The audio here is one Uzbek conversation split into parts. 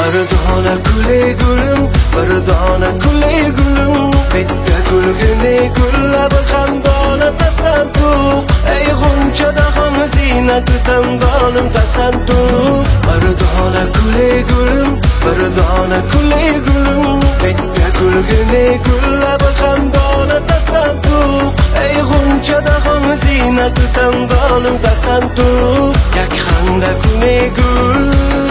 Mardona kule gulum, mardona kule gulum. Bitta kulgini gullab xandona tasadduq. Ey g'unchada ham ziynat tandonim tasadduq. Mardona kule gulum, mardona kule gulum. Bitta kulgini gullab xandona tasadduq. Ey g'unchada ham ziynat tandonim tasadduq. Yak xanda kune gul.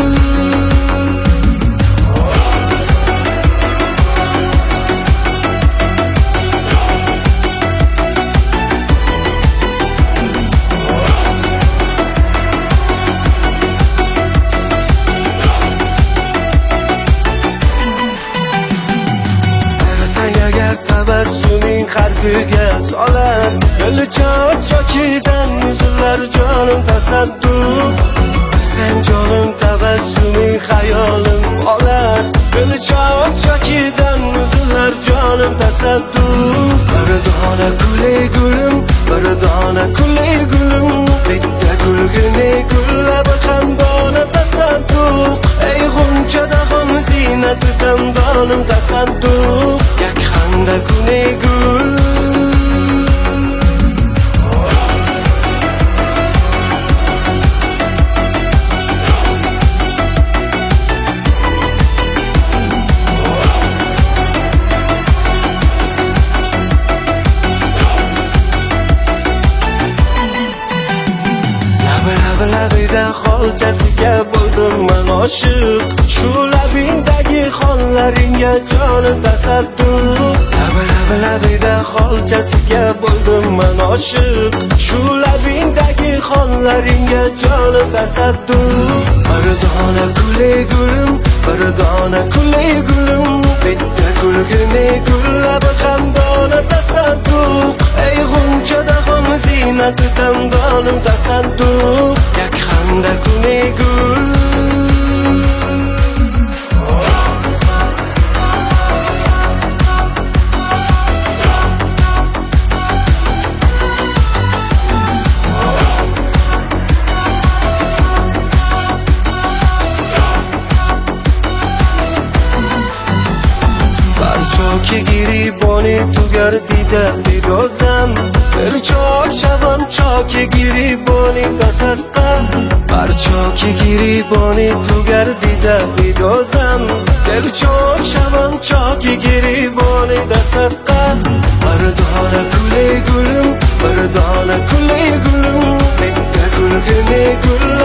Tabassuming qalbiga solar, yo'lichoq chokidan uzilar jonim tasadduq. Sen jonim tabassuming xayolim olar, yo'lichoq chokidan uzilar jonim tasadduq. Mardona kule gulum, mardona kule gulum. Bitta kulgini gullab xandona tasadduq. Ey g'unchada ham ziynat tandonim tasadduq. Yak xanda kune gul. Labida xolchasiga bo'ldim men oshiq. Shu labindagi xonlaringga jonim tasadduq. Labida xolchasiga bo'ldim men oshiq. Shu labindagi xonlaringga jonim tasadduq. Mardona kule gulum, mardona kule gulum. Bitta kulgini gullab xandona tasadduq. Ey g'unchada ham ziynat tandonim tasadduq. Yak xanda kune gul. Barchoki giriboni tugar dida birozam. Barchoq shabam choki giriboni tasadqa. Barchoki giriboni tugar dida birozam. Barchoq shabam choki giriboni tasadqa. Mardona kule gulum, mardona kule gulum. Bitta kulgini gul.